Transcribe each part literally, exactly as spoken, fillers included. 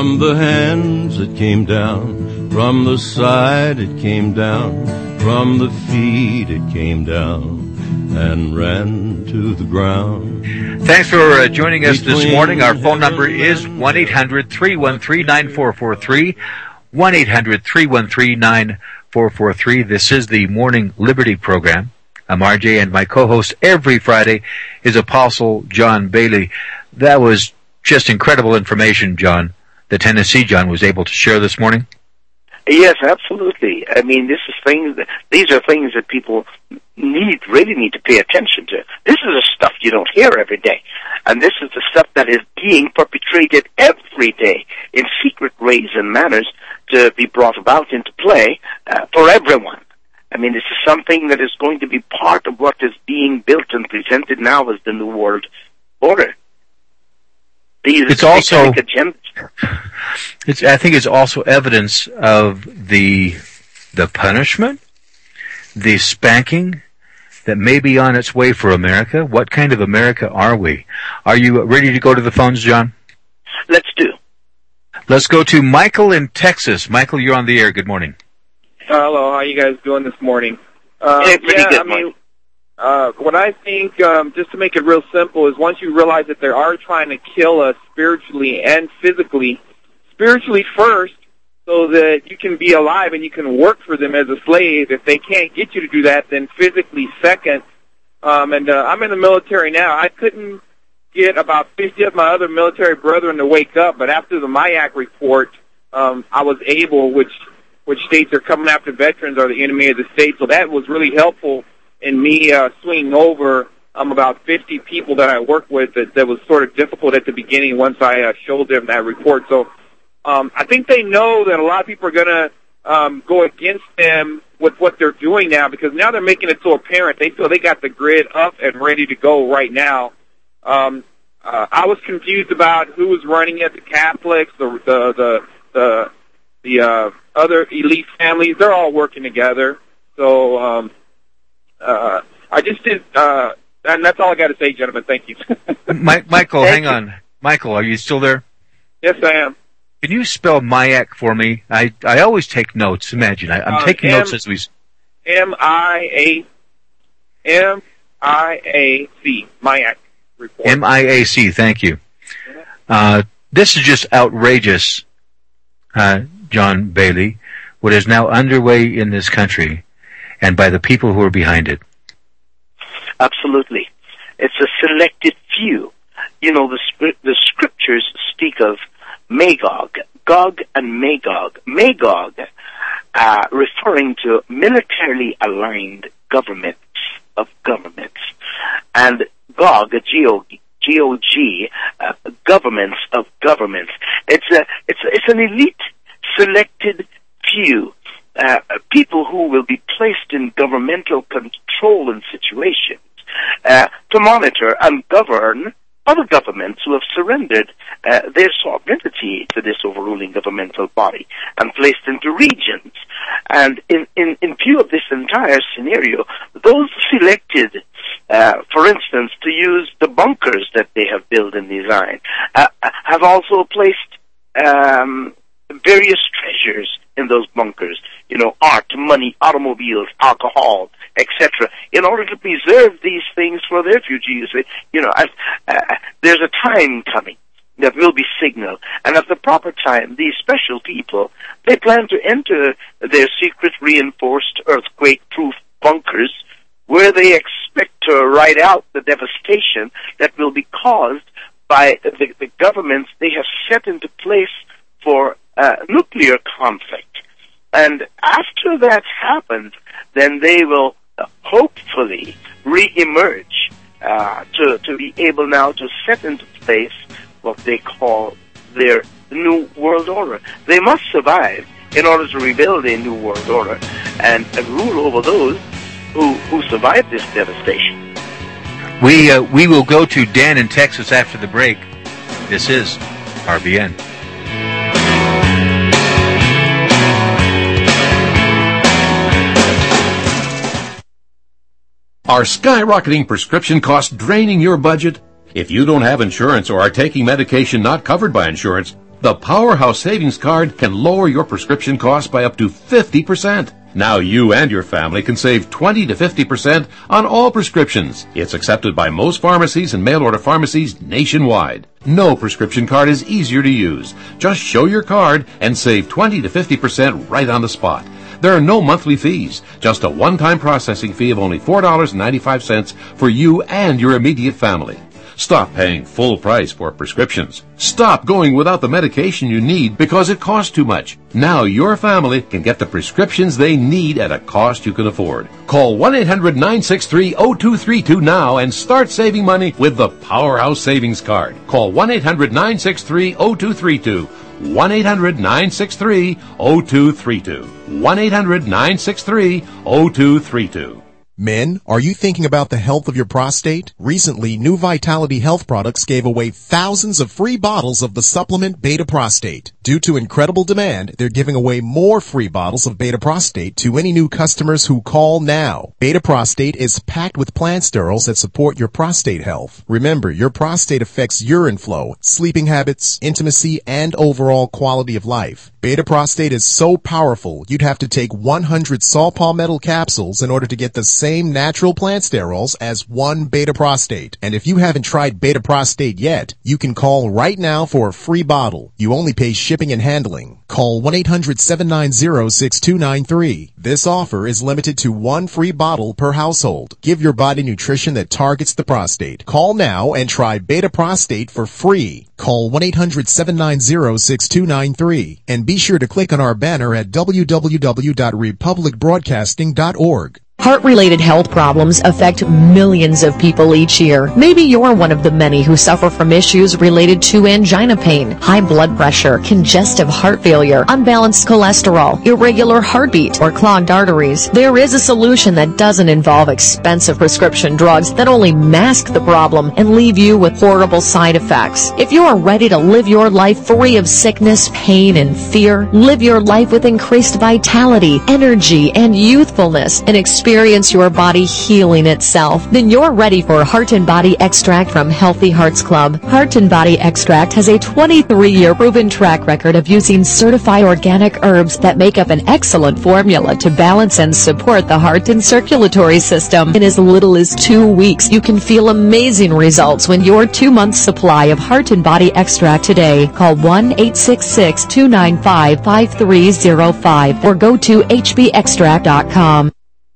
From the hands it came down, from the side it came down, from the feet it came down, and ran to the ground. Thanks for uh, joining us this morning. Our phone number is one eight hundred three one three nine four four three, one eight hundred three one three nine four four three. This is the Morning Liberty Program. I'm R J, and my co-host every Friday is Apostle John Bailey. That was just incredible information, John, that Tennessee John was able to share this morning. Yes, absolutely. I mean, this is things that, these are things that people need, really need to pay attention to. This is the stuff you don't hear every day. And this is the stuff that is being perpetrated every day in secret ways and manners to be brought about into play uh, for everyone. I mean, this is something that is going to be part of what is being built and presented now as the New World Order. These it's also, it's, I think it's also evidence of the the punishment, the spanking that may be on its way for America. What kind of America are we? Are you ready to go to the phones, John? Let's do. Let's go to Michael in Texas. Michael, you're on the air. Good morning. Hello, how you guys doing this morning? Uh, hey, pretty yeah, good, I mean, uh, what I think, um, just to make it real simple, is once you realize that they are trying to kill us spiritually and physically, spiritually first, so that you can be alive and you can work for them as a slave. If they can't get you to do that, then physically second. Um, and uh, I'm in the military now. I couldn't get about fifty of my other military brethren to wake up, but after the MIAC report, um, I was able, which which states are coming after veterans are the enemy of the state. So that was really helpful in me uh, swinging over um, about fifty people that I worked with that, that was sort of difficult at the beginning once I uh, showed them that report. So um, I think they know that a lot of people are going to um, go against them with what they're doing now, because now they're making it so apparent. They feel they got the grid up and ready to go right now. Um, uh, I was confused about who was running it, the Catholics, the the the the, the uh, other elite families. They're all working together. So um, uh, I just did, uh, and that's all I got to say, gentlemen. Thank you. Mike, Michael, hang on. Michael, are you still there? Yes, I am. Can you spell MIAC for me? I, I always take notes. Imagine, I, I'm uh, taking M- notes as we... M I A M I A C, MIAC report. M I A C, thank you. Uh, this is just outrageous, uh, John Bailey, what is now underway in this country and by the people who are behind it. Absolutely. It's a selected few. You know, the, the scriptures speak of Magog, Gog and Magog. Magog, uh, referring to militarily aligned governments of governments, and Gog, G O G, uh, governments of governments. It's a, it's a, it's an elite, selected few, uh, people who will be placed in governmental control in situations uh, to monitor and govern other governments who have surrendered uh, their sovereignty to this overruling governmental body and placed into regions. And in, in, in view of this entire scenario, those selected, uh, for instance, to use the bunkers that they have built and designed, uh, have also placed um, various treasures in those bunkers, you know, art, money, automobiles, alcohol, et cetera, in order to preserve these things for their future use. You know, as, uh, there's a time coming that will be signaled, and at the proper time, these special people, they plan to enter their secret reinforced earthquake-proof bunkers where they expect to ride out the devastation that will be caused by the, the governments they have set into place for uh, nuclear conflict. And after that happens, then they will uh, hopefully re-emerge uh, to, to be able now to set into place what they call their new world order. They must survive in order to rebuild a new world order and, and rule over those who, who survive this devastation. We, uh, we will go to Dan in Texas after the break. This is R B N. Are skyrocketing prescription costs draining your budget? If you don't have insurance or are taking medication not covered by insurance, The Powerhouse Savings Card can lower your prescription costs by up to fifty percent. Now you and your family can save twenty to fifty percent on all prescriptions. It's accepted by most pharmacies and mail-order pharmacies nationwide. No prescription card is easier to use. Just show your card and save twenty to fifty percent right on the spot. There are no monthly fees, just a one-time processing fee of only four dollars and ninety-five cents for you and your immediate family. Stop paying full price for prescriptions. Stop going without the medication you need because it costs too much. Now your family can get the prescriptions they need at a cost you can afford. Call one eight hundred nine six three zero two three two now and start saving money with the Powerhouse Savings Card. Call one eight hundred nine six three zero two three two. one eight hundred nine six three zero two three two. one eight hundred nine six three zero two three two. Men, are you thinking about the health of your prostate? Recently, New Vitality Health Products gave away thousands of free bottles of the supplement Beta Prostate. Due to incredible demand, they're giving away more free bottles of Beta Prostate to any new customers who call now. Beta Prostate is packed with plant sterols that support your prostate health. Remember, your prostate affects urine flow, sleeping habits, intimacy, and overall quality of life. Beta Prostate is so powerful, you'd have to take one hundred saw palmetto capsules in order to get the same natural plant sterols as one Beta Prostate. And if you haven't tried Beta Prostate yet, you can call right now for a free bottle. You only pay shipping and handling. Call one eight hundred seven nine zero six two nine three. This offer is limited to one free bottle per household. Give your body nutrition that targets the prostate. Call now and try Beta Prostate for free. Call one eight hundred seven nine zero six two nine three. And be sure to click on our banner at w w w dot republic broadcasting dot org. Heart-related health problems affect millions of people each year. Maybe you're one of the many who suffer from issues related to angina pain, high blood pressure, congestive heart failure, unbalanced cholesterol, irregular heartbeat, or clogged arteries. There is a solution that doesn't involve expensive prescription drugs that only mask the problem and leave you with horrible side effects. If you are ready to live your life free of sickness, pain, and fear, live your life with increased vitality, energy, and youthfulness, and experience Experience your body healing itself, then you're ready for Heart and Body Extract from Healthy Hearts Club. Heart and Body Extract has a twenty-three year proven track record of using certified organic herbs that make up an excellent formula to balance and support the heart and circulatory system. In as little as two weeks, you can feel amazing results when your two-month supply of Heart and Body Extract today. Call one eight six six two nine five five three zero five or go to h b extract dot com.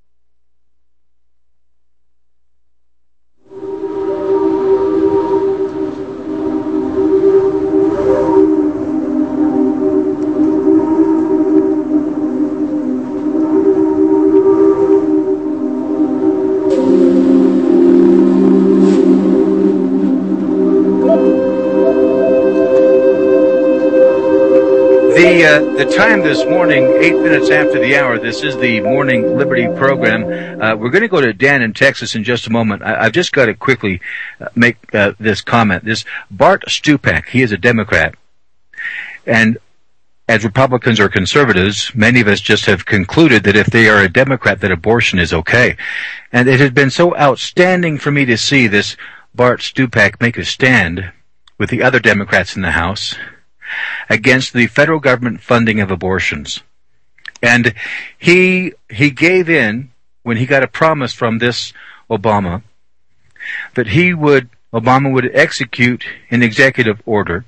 The, uh, the time this morning, eight minutes after the hour, this is the Morning Liberty program. Uh, we're going to go to Dan in Texas in just a moment. I, I've just got to quickly uh, make uh, this comment. This Bart Stupak, he is a Democrat. And as Republicans or conservatives, many of us just have concluded that if they are a Democrat, that abortion is okay. And it has been so outstanding for me to see this Bart Stupak make a stand with the other Democrats in the House against the federal government funding of abortions. And he he gave in when he got a promise from this Obama that he would, Obama would execute an executive order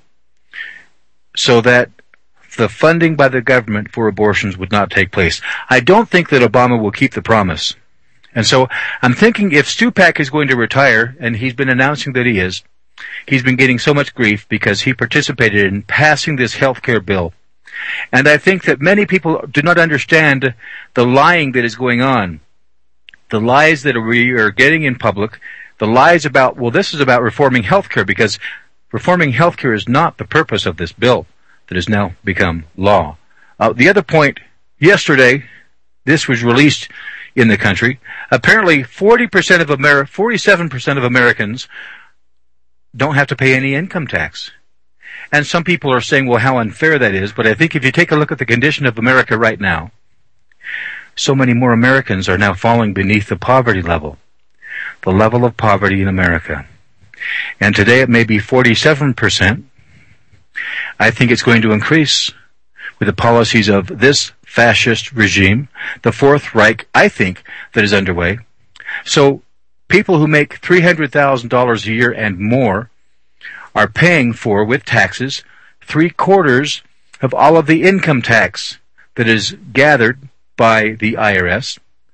so that the funding by the government for abortions would not take place. I don't think that Obama will keep the promise. And so I'm thinking if Stupak is going to retire, and he's been announcing that he is, he's been getting so much grief because he participated in passing this health care bill. And I think that many people do not understand the lying that is going on, the lies that we are getting in public, the lies about, well, this is about reforming health care, because reforming health care is not the purpose of this bill that has now become law. Uh, the other point, yesterday, this was released in the country. Apparently, forty percent of Ameri- forty-seven percent of Americans don't have to pay any income tax. And some people are saying, well, how unfair that is. But I think if you take a look at the condition of America right now, so many more Americans are now falling beneath the poverty level, the level of poverty in America. And today it may be forty-seven percent, I think it's going to increase with the policies of this fascist regime, the Fourth Reich, I think, that is underway. So people who make three hundred thousand dollars a year and more are paying for, with taxes, three quarters of all of the income tax that is gathered by the I R S,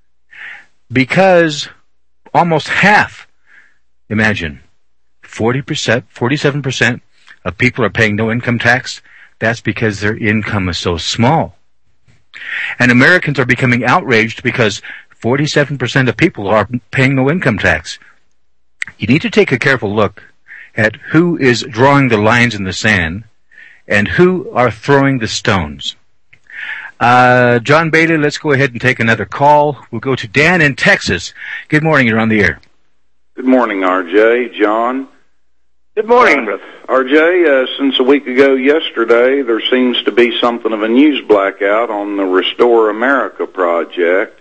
because almost half, imagine, forty percent, forty-seven percent of people are paying no income tax. That's because their income is so small. And Americans are becoming outraged because forty-seven percent of people are paying no income tax. You need to take a careful look at who is drawing the lines in the sand and who are throwing the stones. Uh, John Bailey, let's go ahead and take another call. We'll go to Dan in Texas. Good morning, you're on the air. Good morning, R J, John. Good morning, brother. Uh, R J, uh, since a week ago yesterday, there seems to be something of a news blackout on the Restore America project.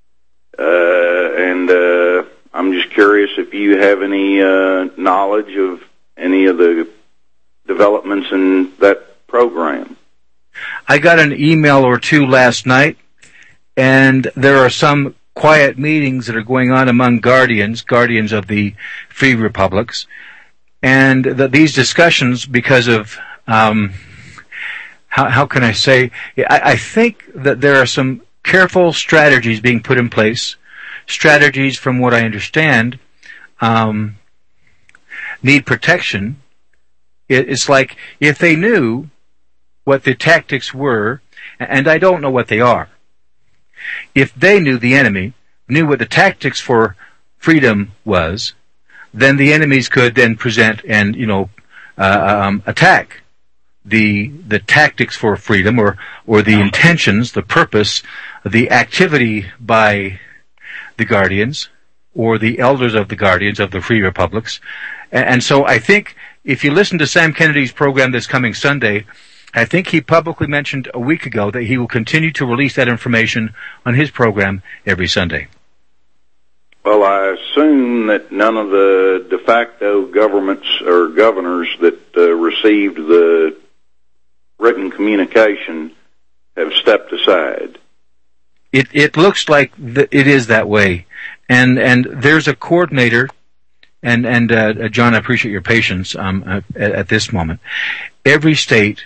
Uh, and uh, I'm just curious if you have any uh, knowledge of any of the developments in that program. I got an email or two last night, and there are some quiet meetings that are going on among guardians, guardians of the free republics, and the, these discussions, because of, um, how, how can I say, I, I think that there are some careful strategies being put in place, strategies from what I understand, um, need protection. It, it's like if they knew what the tactics were, and I don't know what they are. If they knew, the enemy knew what the tactics for freedom was, then the enemies could then present and, you know, uh, um, attack the the tactics for freedom, or or the intentions, the purpose, the activity by the guardians or the elders of the guardians of the free republics. And, and so I think if you listen to Sam Kennedy's program this coming Sunday, I think he publicly mentioned a week ago that he will continue to release that information on his program every Sunday. Well, I assume that none of the de facto governments or governors that uh, received the written communication have stepped aside. It it looks like th- it is that way, and and there's a coordinator, and and uh, John, I appreciate your patience um, at, at this moment. Every state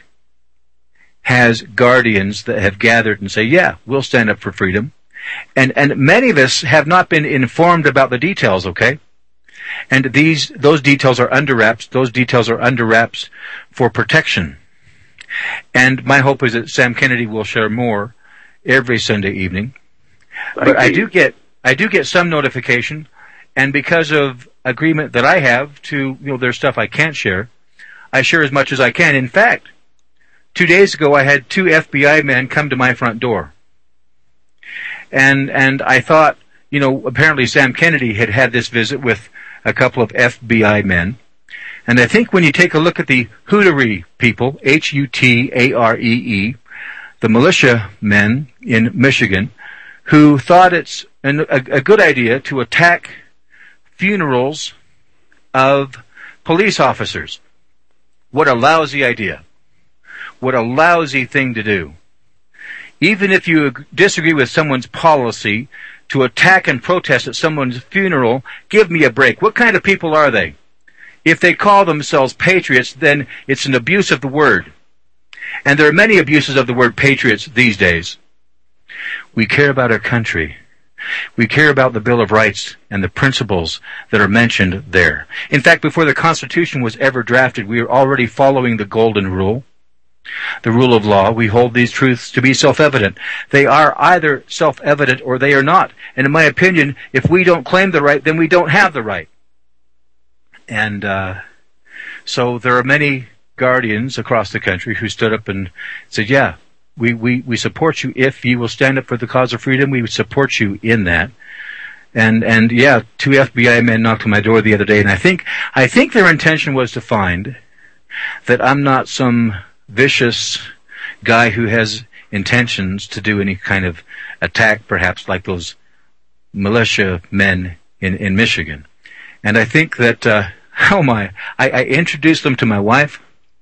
has guardians that have gathered and say, yeah, we'll stand up for freedom. And and many of us have not been informed about the details, okay? And these those details are under wraps. Those details are under wraps for protection. And my hope is that Sam Kennedy will share more every Sunday evening. Thank but you. I do get I do get some notification, and because of agreement that I have to, you know, there's stuff I can't share, I share as much as I can. In fact, two days ago I had two F B I men come to my front door. And and I thought, you know, apparently Sam Kennedy had had this visit with a couple of F B I men. And I think when you take a look at the Hootaree people, H U T A R E E, the militia men in Michigan, who thought it's an, a, a good idea to attack funerals of police officers. What a lousy idea. What a lousy thing to do. Even if you disagree with someone's policy, to attack and protest at someone's funeral, give me a break. What kind of people are they? If they call themselves patriots, then it's an abuse of the word. And there are many abuses of the word patriots these days. We care about our country. We care about the Bill of Rights and the principles that are mentioned there. In fact, before the Constitution was ever drafted, we were already following the Golden Rule. The rule of law. We hold these truths to be self-evident. They are either self-evident or they are not. And in my opinion, if we don't claim the right, then we don't have the right. And uh, so there are many guardians across the country who stood up and said, yeah, we, we, we support you. If you will stand up for the cause of freedom, we would support you in that. And and yeah, two F B I men knocked on my door the other day, and I think I think their intention was to find that I'm not some vicious guy who has intentions to do any kind of attack, perhaps like those militia men in, in Michigan. And I think that, uh, oh my, I, I introduced them to my wife.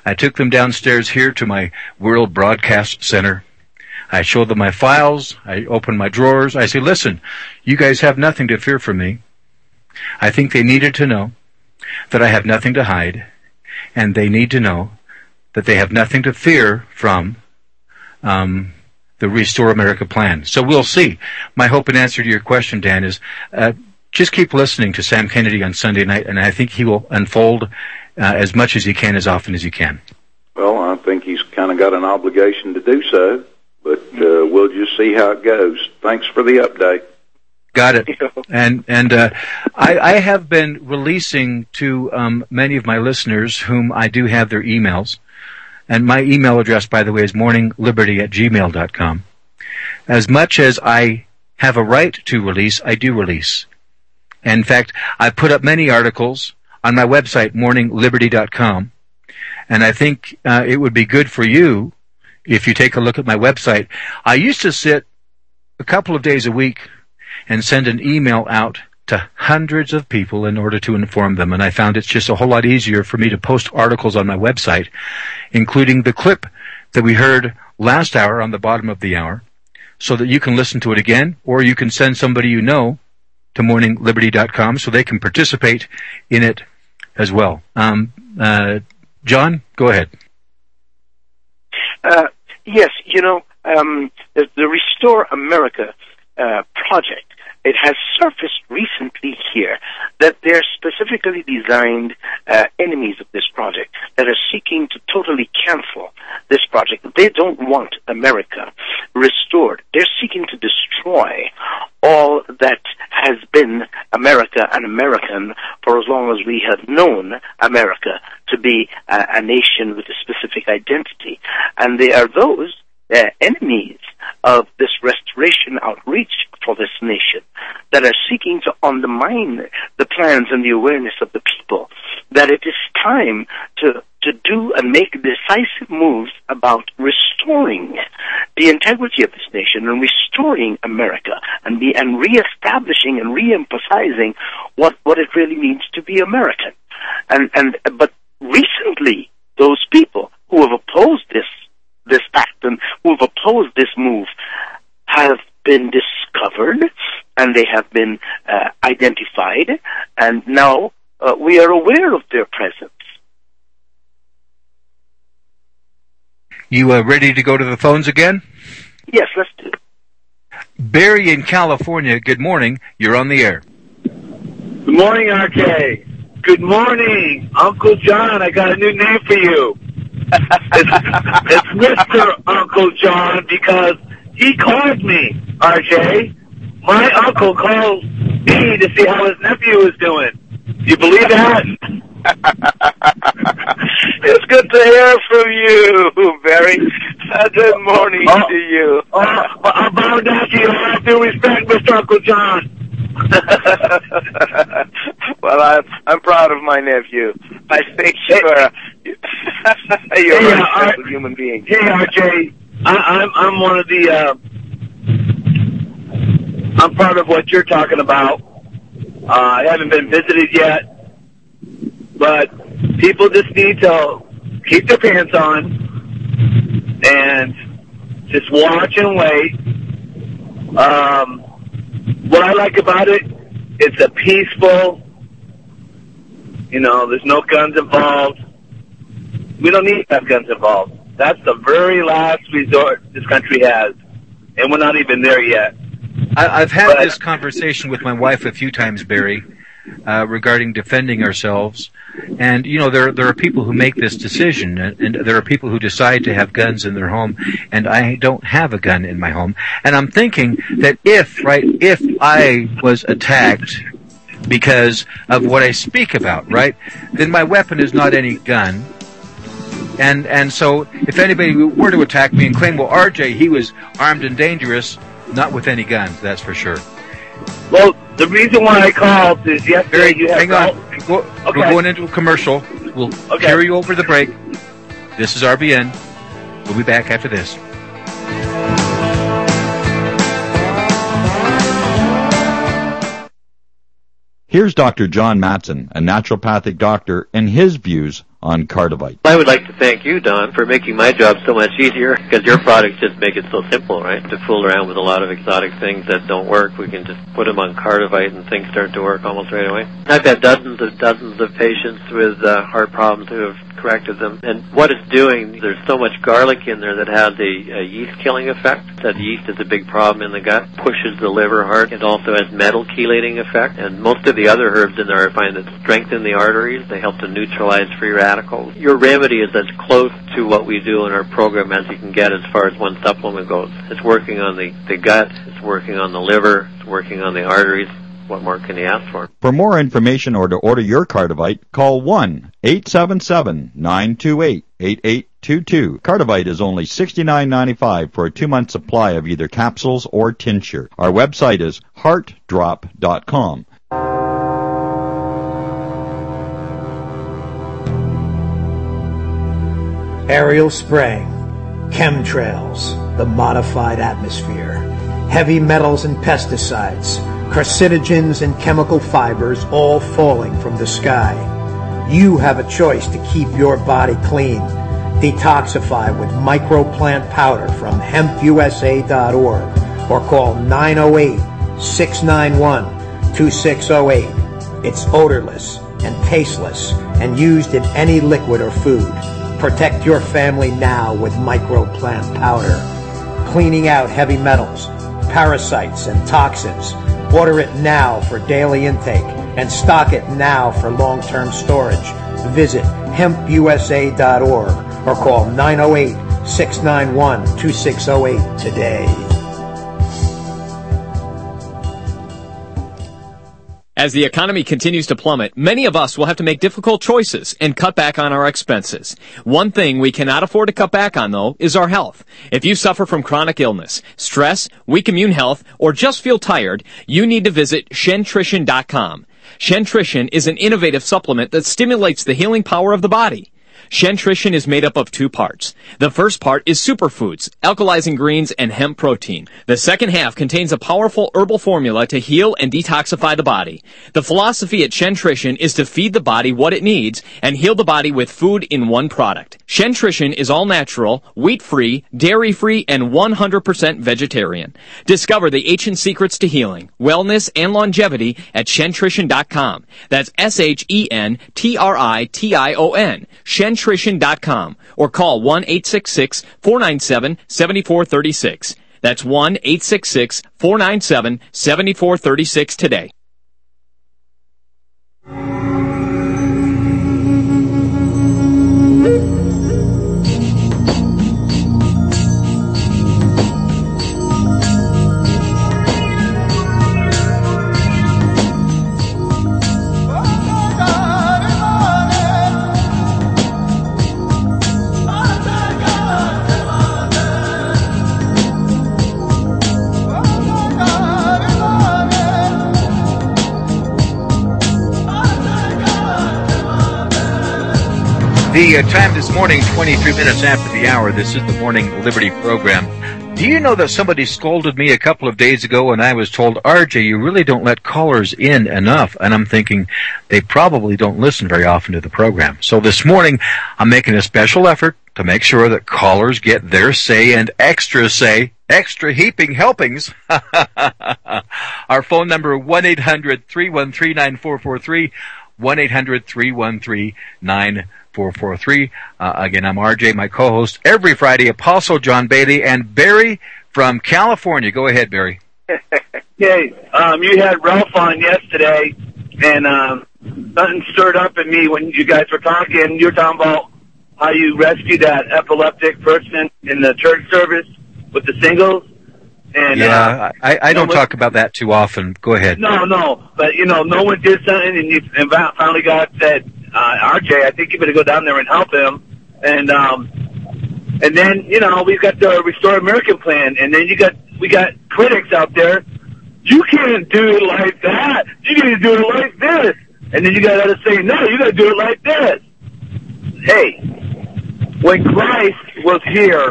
I took them downstairs here to my World Broadcast Center. I showed them my files. I opened my drawers. I say, listen, you guys have nothing to fear from me. I think they needed to know that I have nothing to hide, and they need to know that they have nothing to fear from um, the Restore America plan. So we'll see. My hope and answer to your question, Dan, is uh, just keep listening to Sam Kennedy on Sunday night, and I think he will unfold uh, as much as he can, as often as he can. Well, I think he's kind of got an obligation to do so, but uh, we'll just see how it goes. Thanks for the update. Got it. And and uh, I, I have been releasing to um, many of my listeners whom I do have their emails. And my email address, by the way, is morningliberty at gmail dot com. As much as I have a right to release, I do release. And in fact, I put up many articles on my website, morning liberty dot com. And I think uh, it would be good for you if you take a look at my website. I used to sit a couple of days a week and send an email out to hundreds of people in order to inform them. And I found it's just a whole lot easier for me to post articles on my website, including the clip that we heard last hour on the bottom of the hour, so that you can listen to it again, or you can send somebody you know to morning liberty dot com so they can participate in it as well. Um, uh, John, go ahead. Uh, yes, you know, um, the, the Restore America uh, project, it has surfaced recently here that they're specifically designed uh, enemies of this project that are seeking to totally cancel this project. They don't want America restored. They're seeking to destroy all that has been America and American for as long as we have known America to be a, a nation with a specific identity. And they are those uh, enemies of this restoration outreach for this nation that are seeking to undermine the plans and the awareness of the people, that it is time to to do and make decisive moves about restoring the integrity of this nation and restoring America and be and reestablishing and reemphasizing what what it really means to be American. And and but recently, those people who have opposed this this act and who have opposed this move have been discovered, and they have been uh, identified, and now uh, we are aware of their presence. You are ready to go to the phones again? Yes, let's do it. Barry in California, good morning. You're on the air. Good morning, R K. Good morning, Uncle John. I got a new name for you. It's, it's Mister Uncle John because he called me, R J. My uncle called me to see how his nephew is doing. Do you believe that? It's good to hear from you, Barry. Uh, good morning oh, to you. Oh, I'll bow down to you. I have due respect, Mister Uncle John. Well, I'm, I'm proud of my nephew. I think you're, a, you're hey, a uh, special human being. Hey, R J, I, I'm, I'm one of the... Uh, I'm part of what you're talking about. Uh, I haven't been visited yet, but people just need to keep their pants on and just watch and wait. Um, what I like about it, it's a peaceful, you know, there's no guns involved. We don't need to have guns involved. That's the very last resort this country has, and we're not even there yet. I, I've had but, this conversation with my wife a few times, Barry, uh, regarding defending ourselves. And, you know, there there are people who make this decision, and, and there are people who decide to have guns in their home, and I don't have a gun in my home. And I'm thinking that if, right, if I was attacked because of what I speak about, right, then my weapon is not any gun. And and so if anybody were to attack me and claim, well, R J, he was armed and dangerous, not with any guns, that's for sure. Well, the reason why I called is yesterday Barry, you hang had... on. Go, okay. We're going into a commercial. We'll okay. carry you over the break. This is R B N. We'll be back after this. Here's Doctor John Matson, a naturopathic doctor, and his views on Cardivite. I would like to thank you, Don, for making my job so much easier, because your products just make it so simple, right? To fool around with a lot of exotic things that don't work, we can just put them on Cardivite and things start to work almost right away. I've had dozens and dozens of patients with uh, heart problems who have corrected them, and what it's doing, there's so much garlic in there that has a, a yeast-killing effect. That yeast is a big problem in the gut, pushes the liver hard. It also has metal chelating effect, and most of the other herbs in there I find that strengthen the arteries. They help to neutralize free radicals. Your remedy is as close to what we do in our program as you can get as far as one supplement goes. It's working on the, the gut, it's working on the liver, it's working on the arteries. What more can you ask for? For more information or to order your Cardivite, call one eight seven seven, nine two eight, eight eight two two. Cardivite is only sixty-nine ninety-five for a two-month supply of either capsules or tincture. Our website is heart drop dot com. Aerial spraying, chemtrails, the modified atmosphere, heavy metals and pesticides, carcinogens and chemical fibers all falling from the sky. You have a choice to keep your body clean. Detoxify with microplant powder from hemp U S A dot org or call nine oh eight, six nine one, two six oh eight. It's odorless and tasteless and used in any liquid or food. Protect your family now with microplant powder. Cleaning out heavy metals, parasites, and toxins. Order it now for daily intake and stock it now for long-term storage. Visit hemp U S A dot org or call nine oh eight, six nine one, two six oh eight today. As the economy continues to plummet, many of us will have to make difficult choices and cut back on our expenses. One thing we cannot afford to cut back on, though, is our health. If you suffer from chronic illness, stress, weak immune health, or just feel tired, you need to visit Shentrition dot com. Shentrition is an innovative supplement that stimulates the healing power of the body. Shentrition is made up of two parts. The first part is superfoods, alkalizing greens, and hemp protein. The second half contains a powerful herbal formula to heal and detoxify the body. The philosophy at Shentrition is to feed the body what it needs and heal the body with food in one product. Shentrition is all natural, wheat-free, dairy-free, and one hundred percent vegetarian. Discover the ancient secrets to healing, wellness, and longevity at Shentrition dot com. That's S H E N T R I T I O N. Shentrition dot com or call one eight six six, four nine seven, seven four three six. That's one eight six six, four nine seven, seven four three six today. The uh, time this morning, twenty-three minutes after the hour. This is the Morning Liberty program. Do you know that somebody scolded me a couple of days ago and I was told, R J, you really don't let callers in enough. And I'm thinking they probably don't listen very often to the program. So this morning, I'm making a special effort to make sure that callers get their say and extra say, extra heaping helpings. Our phone number, one eight hundred, three one three, nine four four three, one eight hundred, three one three, nine four four three. four four three. Uh, again, I'm R J, my co-host every Friday, Apostle John Bailey, and Barry from California. Go ahead, Barry. Hey, um, you had Ralph on yesterday, and um, something stirred up in me when you guys were talking. You were talking about how you rescued that epileptic person in the church service with the singles. And, yeah, uh, I, I don't no, talk about that too often. Go ahead. No, no, but, you know, no one did something, and you and finally got said, uh, R J, I think you better go down there and help him. And um, and then, you know, we've got the Restore American plan, and then you got we got critics out there. You can't do it like that. You need to do it like this. And then you got others saying, no, you got to do it like this. Hey, when Christ was here,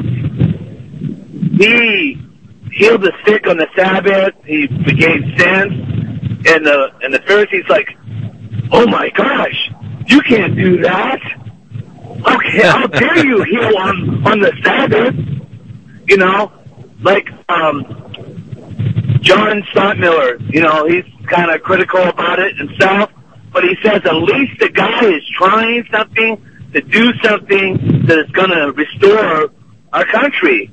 he healed the sick on the Sabbath. He forgave sins. And the and the Pharisees like, oh my gosh, you can't do that. Okay, how dare you heal on on the Sabbath? You know, like um, John Stottmiller. You know, he's kind of critical about it and stuff, but he says at least the guy is trying something to do something that is going to restore our country.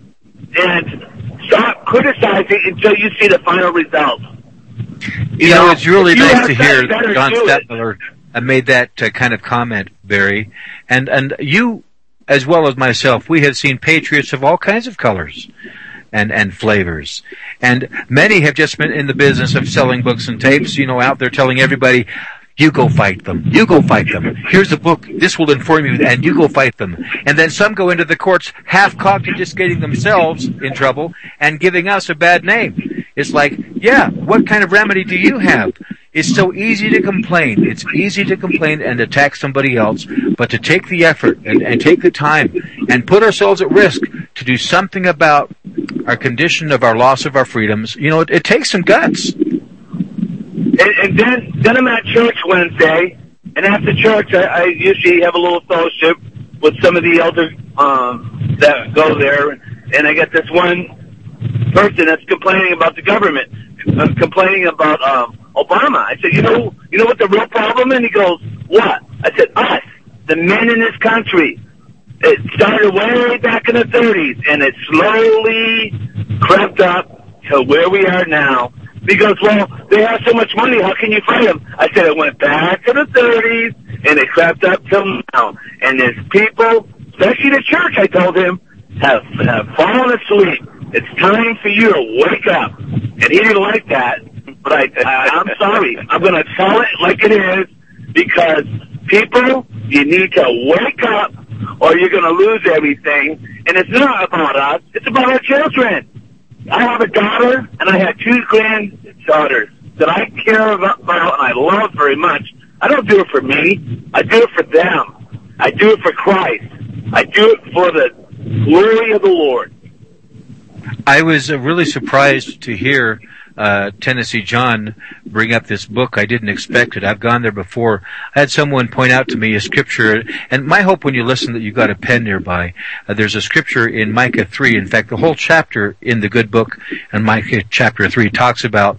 And stop criticizing until you see the final result. You, you know, know, it's really nice to hear John Stottmiller made that uh, kind of comment, Barry. And and you, as well as myself, we have seen patriots of all kinds of colors and, and flavors. And many have just been in the business of selling books and tapes, you know, out there telling everybody, you go fight them. You go fight them. Here's a book. This will inform you, and you go fight them. And then some go into the courts half-cocked and just getting themselves in trouble and giving us a bad name. It's like, yeah, what kind of remedy do you have? It's so easy to complain. It's easy to complain and attack somebody else, but to take the effort and, and take the time and put ourselves at risk to do something about our condition of our loss of our freedoms, you know, it, it takes some guts. And, and then, then I'm at church Wednesday, and after church, I, I usually have a little fellowship with some of the elders um, that go there, and I get this one person that's complaining about the government, uh, complaining about um, Obama. I said, you know, you know what the real problem is? And he goes, what? I said, us, the men in this country. It started way back in the thirties, and it slowly crept up to where we are now. He goes, well, they have so much money, how can you fight them? I said, it went back to the thirties, and it crept up till now. And there's people, especially the church, I told him, have, have fallen asleep. It's time for you to wake up. And he didn't like that, but I, I, I'm sorry. I'm going to tell it like it is, because people, you need to wake up, or you're going to lose everything. And it's not about us. It's about our children. I have a daughter, and I have two granddaughters that I care about and I love very much. I don't do it for me. I do it for them. I do it for Christ. I do it for the glory of the Lord. I was uh, really surprised to hear uh, Tennessee John bring up this book. I didn't expect it. I've gone there before. I had someone point out to me a scripture, and my hope when you listen that you got a pen nearby. Uh, there's a scripture in Micah three. In fact, the whole chapter in the good book in Micah chapter three talks about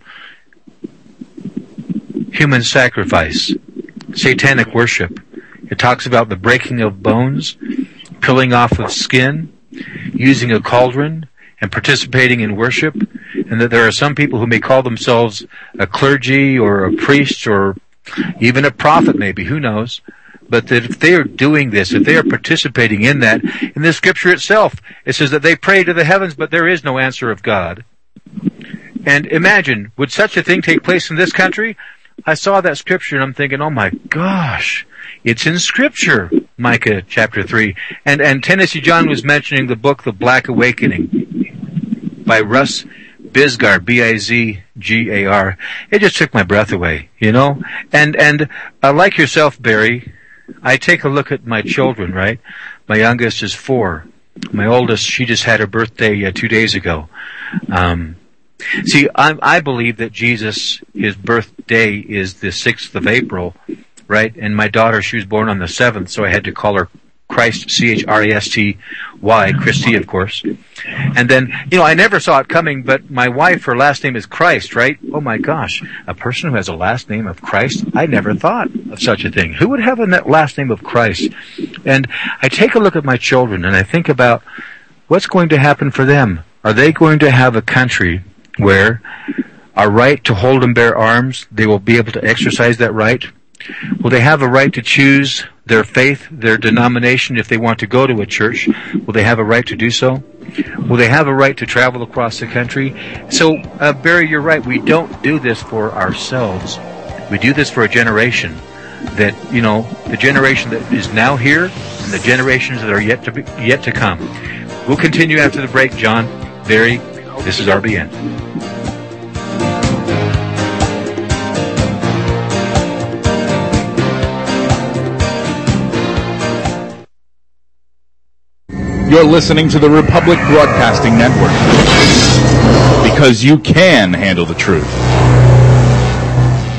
human sacrifice, satanic worship. It talks about the breaking of bones, peeling off of skin, using a cauldron, and participating in worship, and that there are some people who may call themselves a clergy or a priest or even a prophet maybe, who knows, but that if they are doing this, if they are participating in that, in the scripture itself, it says that they pray to the heavens, but there is no answer of God. And imagine, would such a thing take place in this country? I saw that scripture and I'm thinking, oh my gosh, it's in scripture, Micah chapter three. And, and Tennessee John was mentioning the book, The Black Awakening, by Russ Bizgar, B I Z G A R. It just took my breath away, you know? And, and, uh, like yourself, Barry, I take a look at my children, right? My youngest is four. My oldest, she just had her birthday uh, two days ago. Um, see, I, I believe that Jesus, his birthday is the sixth of April, right? And my daughter, she was born on the seventh, so I had to call her Christ, C H R E S T Y, Christy, of course. And then, you know, I never saw it coming, but my wife, her last name is Christ, right? Oh my gosh, a person who has a last name of Christ? I never thought of such a thing. Who would have a last name of Christ? And I take a look at my children and I think about what's going to happen for them. Are they going to have a country where our right to hold and bear arms, they will be able to exercise that right? Will they have a right to choose their faith, their denomination, if they want to go to a church? Will they have a right to do so? Will they have a right to travel across the country? So, uh, Barry, you're right. We don't do this for ourselves. We do this for a generation that, you know, the generation that is now here and the generations that are yet to be, yet to come. We'll continue after the break, John. Barry, this is R B N. You're listening to the Republic Broadcasting Network, because you can handle the truth.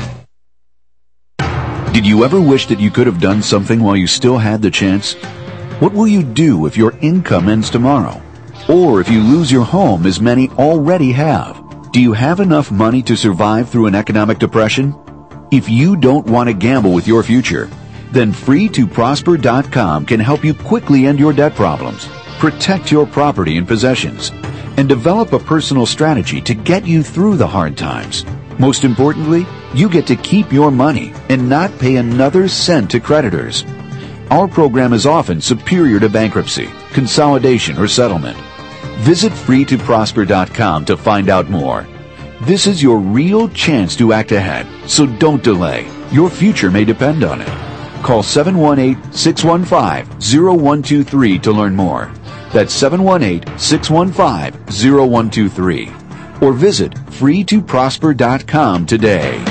Did you ever wish that you could have done something while you still had the chance? What will you do if your income ends tomorrow? Or if you lose your home, as many already have? Do you have enough money to survive through an economic depression? If you don't want to gamble with your future, then free to prosper dot com can help you quickly end your debt problems, protect your property and possessions, and develop a personal strategy to get you through the hard times. Most importantly, you get to keep your money and not pay another cent to creditors. Our program is often superior to bankruptcy, consolidation, or settlement. Visit free to prosper dot com to find out more. This is your real chance to act ahead, so don't delay. Your future may depend on it. Call seven one eight, six one five, zero one two three to learn more. That's seven one eight, six one five, zero one two three. Or visit free to prosper dot com today.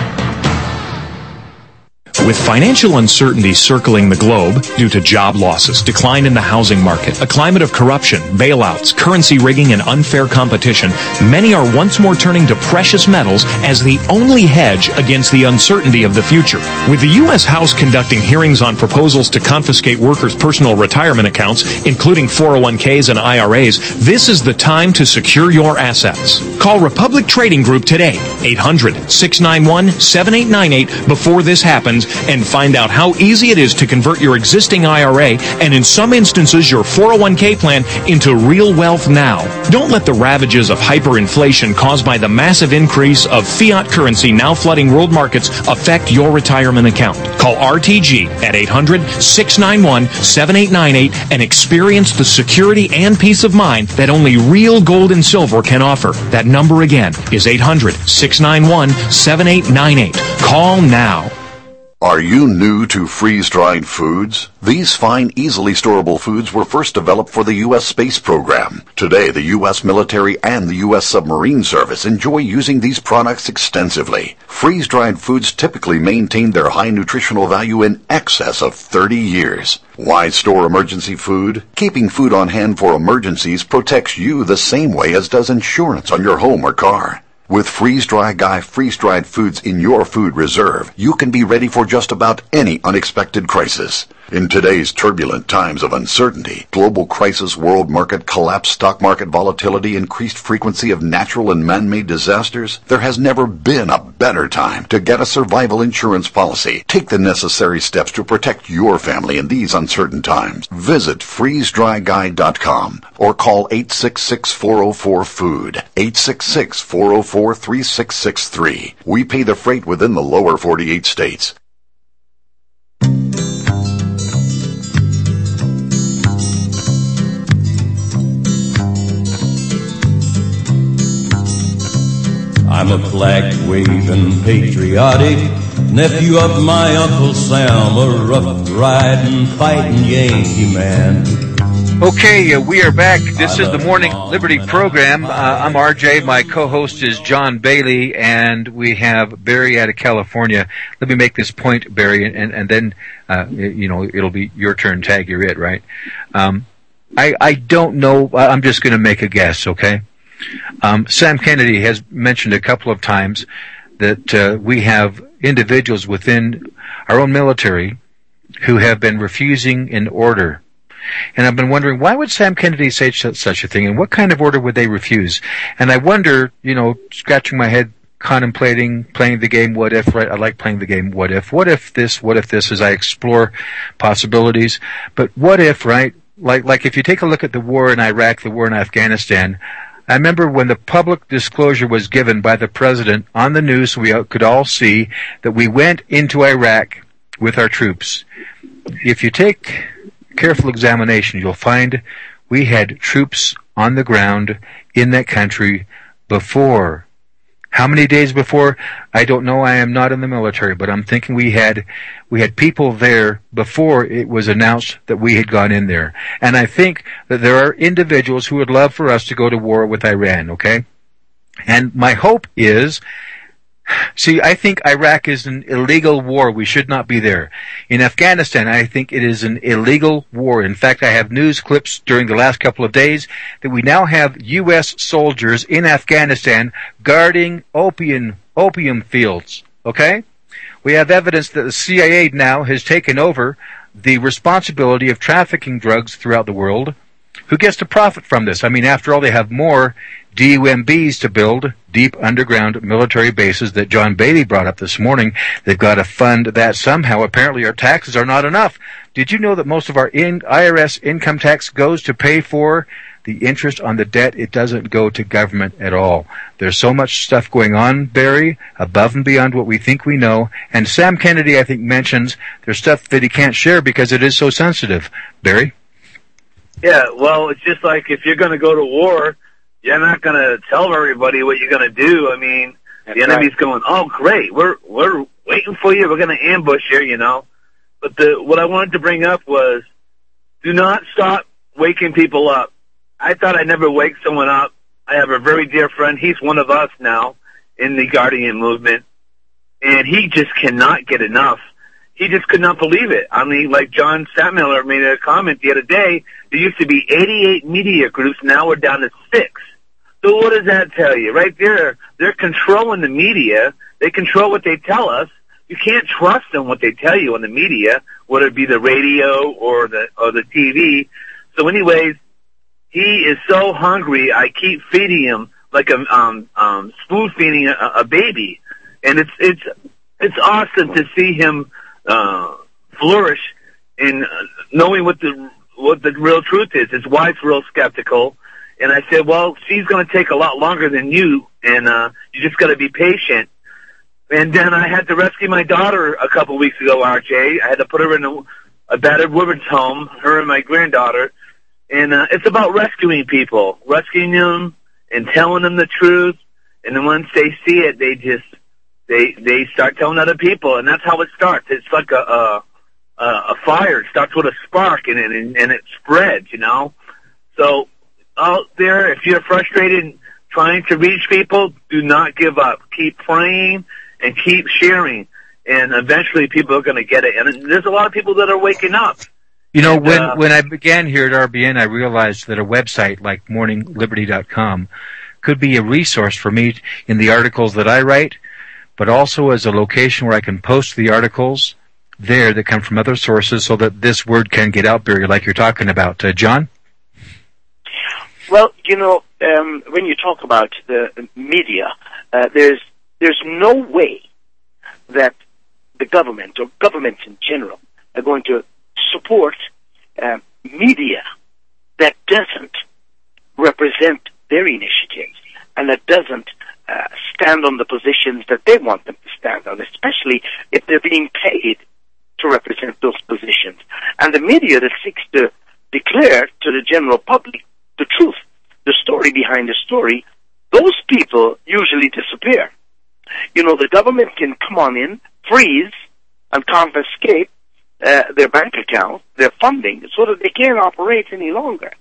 With financial uncertainty circling the globe due to job losses, decline in the housing market, a climate of corruption, bailouts, currency rigging, and unfair competition, many are once more turning to precious metals as the only hedge against the uncertainty of the future. With the U S House conducting hearings on proposals to confiscate workers' personal retirement accounts, including four oh one k's and I R A's, this is the time to secure your assets. Call Republic Trading Group today, eight hundred, six nine one, seven eight nine eight, before this happens, and find out how easy it is to convert your existing I R A and, in some instances, your four oh one k plan into real wealth now. Don't let the ravages of hyperinflation caused by the massive increase of fiat currency now flooding world markets affect your retirement account. Call R T G at eight hundred, six nine one, seven eight nine eight and experience the security and peace of mind that only real gold and silver can offer. That number again is eight hundred, six nine one, seven eight nine eight. Call now. Are you new to freeze-dried foods? These fine, easily storable foods were first developed for the U S space program. Today, the U S military and the U S submarine service enjoy using these products extensively. Freeze-dried foods typically maintain their high nutritional value in excess of thirty years. Why store emergency food? Keeping food on hand for emergencies protects you the same way as does insurance on your home or car. With Freeze-Dry Guy freeze-dried foods in your food reserve, you can be ready for just about any unexpected crisis. In today's turbulent times of uncertainty, global crisis, world market collapse, stock market volatility, increased frequency of natural and man-made disasters, there has never been a better time to get a survival insurance policy. Take the necessary steps to protect your family in these uncertain times. Visit freeze dry guy dot com or call eight six six, four oh four, food, eight six six, four oh four, three six six three. We pay the freight within the lower forty-eight states. I'm a flag-waving, patriotic nephew of my Uncle Sam, a rough-riding, fighting Yankee man. Okay, uh, we are back. This is the Morning Liberty program. Uh, I'm R J. My co-host is John Bailey, and we have Barry out of California. Let me make this point, Barry, and, and then, uh, you know, it'll be your turn. Tag, you're it, right? Um, I, I don't know. I'm just going to make a guess, okay? Um, Sam Kennedy has mentioned a couple of times that uh, we have individuals within our own military who have been refusing an order. And I've been wondering, why would Sam Kennedy say such a thing, and what kind of order would they refuse? And I wonder, you know, scratching my head, contemplating playing the game what if, right? I like playing the game what if. What if this, what if this, as I explore possibilities. But what if, right? Like, like if you take a look at the war in Iraq, the war in Afghanistan, I remember when the public disclosure was given by the president on the news, we could all see that we went into Iraq with our troops. If you take careful examination, you'll find we had troops on the ground in that country before. How many days before? I don't know. I am not in the military, but I'm thinking we had we had people there before it was announced that we had gone in there. And I think that there are individuals who would love for us to go to war with Iran, okay? And my hope is, see, I think Iraq is an illegal war. We should not be there. In Afghanistan, I think it is an illegal war. In fact, I have news clips during the last couple of days that we now have U S soldiers in Afghanistan guarding opium, opium fields. Okay? We have evidence that the C I A now has taken over the responsibility of trafficking drugs throughout the world. Who gets to profit from this? I mean, after all, they have more D U M Bs to build, deep underground military bases that John Bailey brought up this morning. They've got to fund that somehow. Apparently our taxes are not enough. Did you know that most of our in I R S income tax goes to pay for the interest on the debt? It doesn't go to government at all. There's so much stuff going on, Barry, above and beyond what we think we know. And Sam Kennedy, I think, mentions there's stuff that he can't share because it is so sensitive. Barry? Yeah, well, it's just like if you're going to go to war, you're not going to tell everybody what you're going to do. I mean, That's the enemy's right. going, oh, great, we're we're waiting for you. We're going to ambush you, you know. But the what I wanted to bring up was, do not stop waking people up. I thought I'd never wake someone up. I have a very dear friend. He's one of us now in the Guardian movement, and he just cannot get enough. He just could not believe it. I mean, like John Sattmiller made a comment the other day, there used to be eighty-eight media groups, now we're down to six. So what does that tell you? Right there, they're controlling the media. They control what they tell us. You can't trust them what they tell you on the media, whether it be the radio or the or the T V. So anyways, he is so hungry, I keep feeding him like a um, um, spoon feeding a, a baby. And it's it's it's awesome to see him uh, flourish in knowing what the what the real truth is. His wife's real skeptical, and I said, well, she's going to take a lot longer than you, and uh, you just got to be patient. And then I had to rescue my daughter a couple weeks ago, R J. I had to put her in a, a battered women's home, her and my granddaughter. And uh, it's about rescuing people, rescuing them and telling them the truth. And then once they see it, they just they they start telling other people, and that's how it starts. It's like a a, a fire. It starts with a spark, and it and, and it spreads. You know. So out there, if you're frustrated trying to reach people, do not give up. Keep praying and keep sharing, and eventually people are going to get it. And there's a lot of people that are waking up. You know, and, when uh, when I began here at R B N, I realized that a website like morning liberty dot com could be a resource for me in the articles that I write, but also as a location where I can post the articles there that come from other sources so that this word can get out, Barry, like you're talking about. Uh, John? Well, you know, um, when you talk about the media, uh, there's there's no way that the government or governments in general are going to support uh, media that doesn't represent their initiatives and that doesn't uh, stand on the positions that they want them to stand on, especially if they're being paid to represent those positions. And the media that seeks to declare to the general public the truth, the story behind the story, those people usually disappear. You know, the government can come on in, freeze, and confiscate uh, their bank account, their funding, so that they can't operate any longer.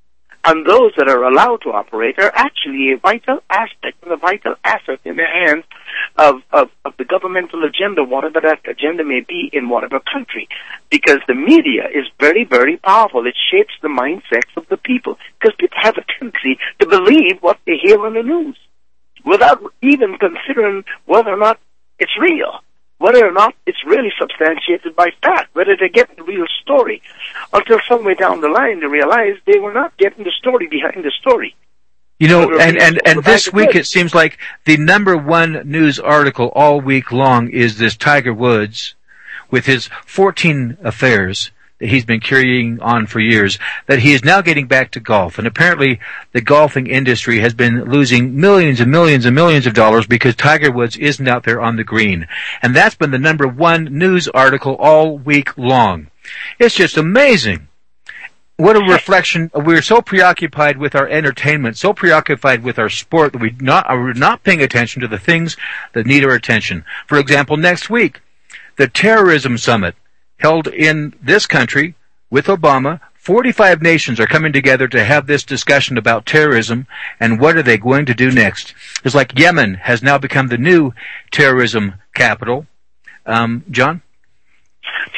And those that are allowed to operate are actually a vital aspect and a vital asset in the hands of, of, of the governmental agenda, whatever that agenda may be in whatever country. Because the media is very, very powerful. It shapes the mindsets of the people. Because people have a tendency to believe what they hear on the news without even considering whether or not it's real, whether or not it's really substantiated by fact, whether they get the real story. Until somewhere down the line they realize they were not getting the story behind the story. You know, and, and, and this week it seems like the number one news article all week long is this Tiger Woods with his fourteen affairs that he's been carrying on for years, that he is now getting back to golf. And apparently the golfing industry has been losing millions and millions and millions of dollars because Tiger Woods isn't out there on the green. And that's been the number one news article all week long. It's just amazing. What a reflection. We're so preoccupied with our entertainment, so preoccupied with our sport that we not, are not paying attention to the things that need our attention. For example, next week, the terrorism summit held in this country with Obama. forty-five nations are coming together to have this discussion about terrorism and what are they going to do next. It's like Yemen has now become the new terrorism capital. Um, John?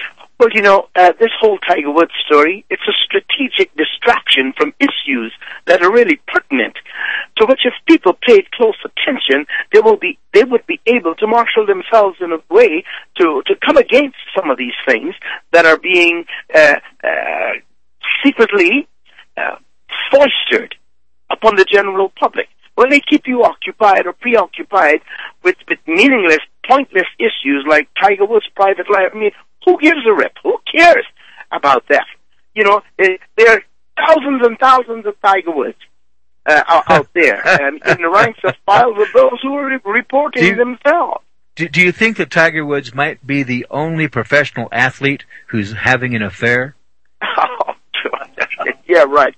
Well, you know, uh, this whole Tiger Woods story, it's a strategic distraction from issues that are really pertinent, to which if people paid close attention, they will be, they would be able to marshal themselves in a way to, to come against some of these things that are being uh, uh, secretly uh, foisted upon the general public. Well, they keep you occupied or preoccupied with, with meaningless, pointless issues like Tiger Woods' private life. I mean, who gives a rip? Who cares about that? You know, eh, there are thousands and thousands of Tiger Woods uh, out, out there, and in the ranks of files of those who are re- reporting do you, themselves. Do, do you think that Tiger Woods might be the only professional athlete who's having an affair? Oh, yeah, right.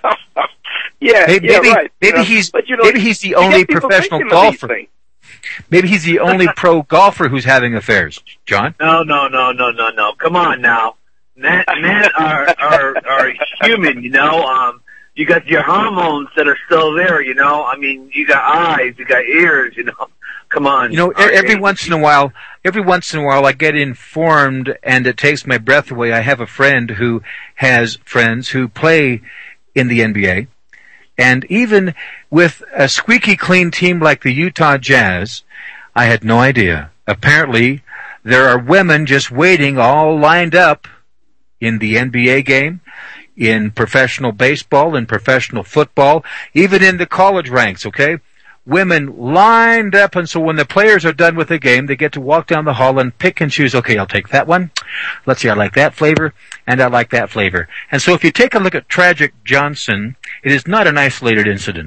yeah, maybe, yeah, maybe, right. Maybe you know, he's but, you know, maybe he's the only professional golfer. Maybe he's the only pro golfer who's having affairs. John? No, no, no, no, no, no. Come on now. Men, men are, are, are human, you know. Um, you got your hormones that are still there, you know. I mean, you got eyes, you got ears, you know. Come on. You know, every once in a while, every once in a while I get informed and it takes my breath away. I have a friend who has friends who play in the N B A. And even with a squeaky clean team like the Utah Jazz, I had no idea. Apparently, there are women just waiting, all lined up in the N B A game, in professional baseball, in professional football, even in the college ranks, okay? Women lined up, and so when the players are done with the game, they get to walk down the hall and pick and choose, okay, I'll take that one. Let's see, I like that flavor, and I like that flavor. And so if you take a look at Tragic Johnson, it is not an isolated incident.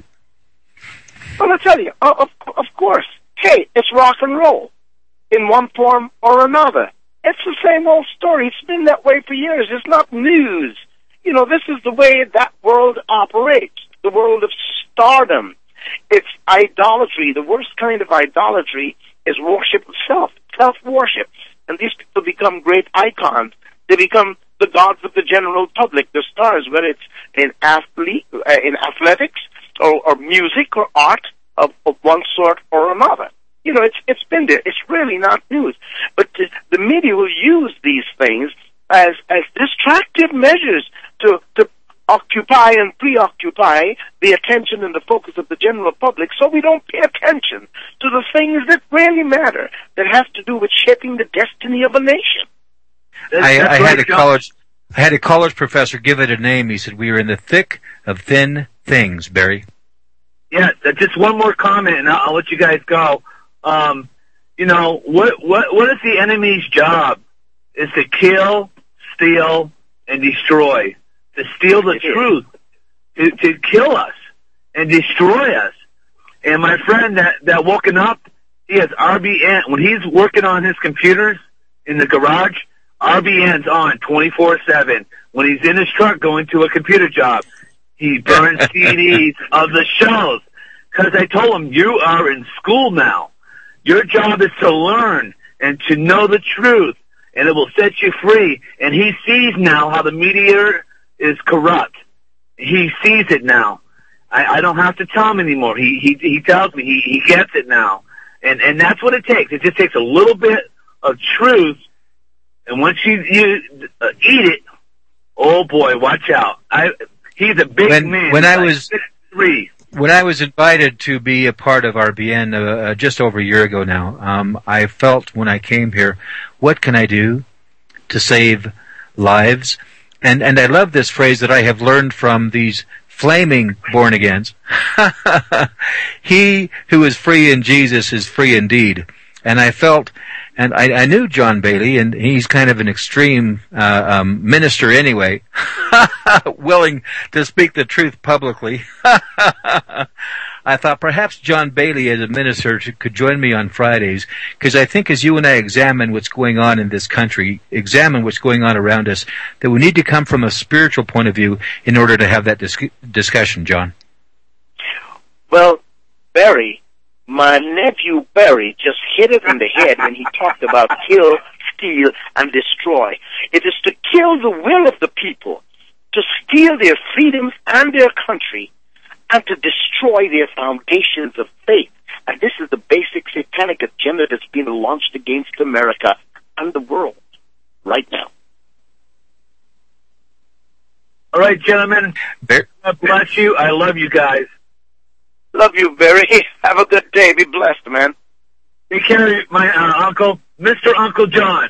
Well, I tell you, of, of course. Hey, it's rock and roll in one form or another. It's the same old story. It's been that way for years. It's not news. You know, this is the way that world operates, the world of stardom. It's idolatry. The worst kind of idolatry is worship of self, self-worship. And these people become great icons. They become the gods of the general public, the stars, whether it's in athlete, uh, in athletics or, or music or art of, of one sort or another. You know, it's it's been there. It's really not news. But the, the media will use these things as as distractive measures to to occupy and preoccupy the attention and the focus of the general public, so we don't pay attention to the things that really matter, that have to do with shaping the destiny of a nation. I, I had a college, I had a college professor give it a name. He said, "We are in the thick of thin things." Barry. Yeah, just one more comment, and I'll, I'll let you guys go. Um, you know, what what what is the enemy's job? Is to kill, steal, and destroy. To steal the truth, to, to kill us and destroy us. And my friend that, that woken up, he has R B N. When he's working on his computers in the garage, R B N's on twenty-four seven. When he's in his truck going to a computer job, he burns C Ds of the shows. Because I told him, you are in school now. Your job is to learn and to know the truth, and it will set you free. And he sees now how the media is corrupt. He sees it now. I, I don't have to tell him anymore. He he he tells me. He he gets it now, and and that's what it takes. It just takes a little bit of truth, and once you you uh, eat it, oh boy, watch out. I he's a big when, man. When he's I like was six three. When I was invited to be a part of R B N uh, uh, just over a year ago now, um, I felt when I came here, what can I do to save lives? And and I love this phrase that I have learned from these flaming born-agains. He who is free in Jesus is free indeed. And I felt, and I, I knew John Bailey, and he's kind of an extreme uh, um, minister anyway, willing to speak the truth publicly. I thought perhaps John Bailey as a minister could join me on Fridays, because I think as you and I examine what's going on in this country, examine what's going on around us, that we need to come from a spiritual point of view in order to have that dis- discussion, John. Well, Barry, my nephew Barry just hit it on the head when he talked about kill, steal, and destroy. It is to kill the will of the people, to steal their freedoms and their country, and to destroy their foundations of faith. And this is the basic satanic agenda that's being launched against America and the world right now. All right, gentlemen. Bear- God bless you. I love you guys. Love you, Barry. Have a good day. Be blessed, man. Take care of my uh, uncle, Mister Uncle John.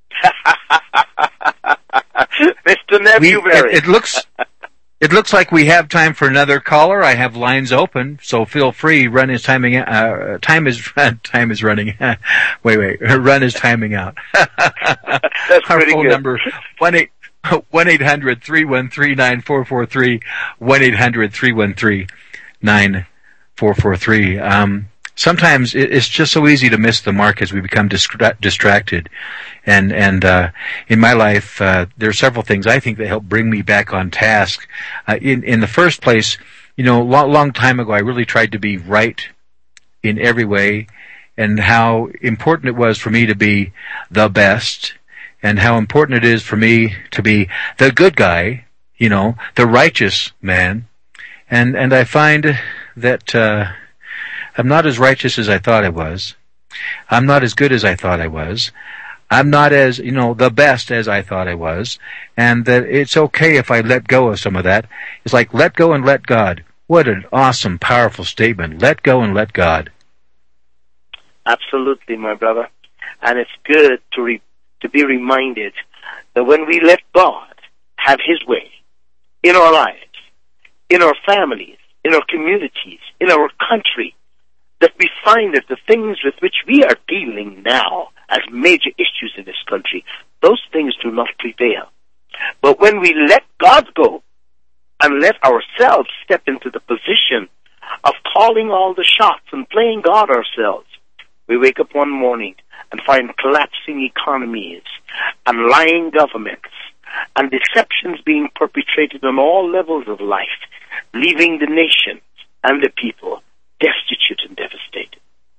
Mister Nephew we, Barry. It, it looks it looks like we have time for another caller. I have lines open, so feel free. Run is timing. Uh, time is time is running. wait, wait. Run is timing out. That's Our pretty phone good. number one eight one eight hundred three one three nine four four three one eight hundred three one three nine four four three. Um, sometimes it's just so easy to miss the mark as we become distra- distracted. And, and, uh, in my life, uh, there are several things I think that help bring me back on task. Uh, in, in the first place, you know, a long, long time ago, I really tried to be right in every way, and how important it was for me to be the best, and how important it is for me to be the good guy, you know, the righteous man. And, and I find that, uh, I'm not as righteous as I thought I was. I'm not as good as I thought I was. I'm not as, you know, the best as I thought I was. And that it's okay if I let go of some of that. It's like, let go and let God. What an awesome, powerful statement. Let go and let God. Absolutely, my brother. And it's good to re- to be reminded that when we let God have His way in our lives, in our families, in our communities, in our country, that we find that the things with which we are dealing now as major issues in this country, those things do not prevail. But when we let God go and let ourselves step into the position of calling all the shots and playing God ourselves, we wake up one morning and find collapsing economies and lying governments and deceptions being perpetrated on all levels of life, leaving the nation and the people destitute and devastated.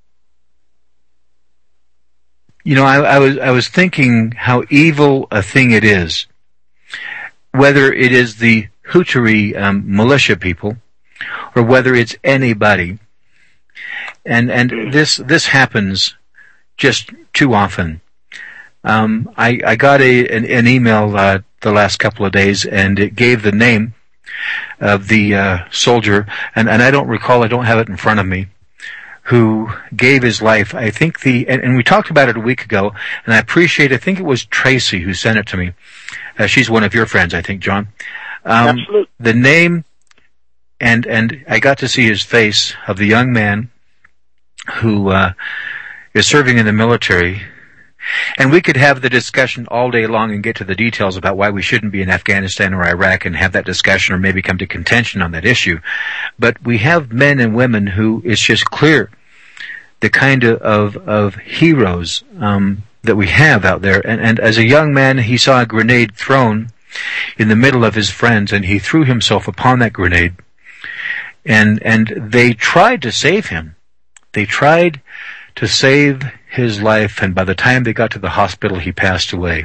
You know, I, I was I was thinking how evil a thing it is, whether it is the Houthi um, militia people, or whether it's anybody, and and this this happens just too often. Um, I I got a an, an email uh, the last couple of days, and it gave the name of the uh, soldier, and and I don't recall, I don't have it in front of me, who gave his life. I think the, and, and we talked about it a week ago, and I appreciate, I think it was Tracy who sent it to me. Uh, she's one of your friends, I think, John. Um, Absolutely. The name, and, and I got to see his face, of the young man who, uh, is serving in the military. And we could have the discussion all day long and get to the details about why we shouldn't be in Afghanistan or Iraq and have that discussion, or maybe come to contention on that issue. But we have men and women who, it's just clear the kind of, of, of heroes um, that we have out there. And, and as a young man, he saw a grenade thrown in the middle of his friends, and he threw himself upon that grenade. And, and they tried to save him. They tried to save his life, and by the time they got to the hospital, he passed away.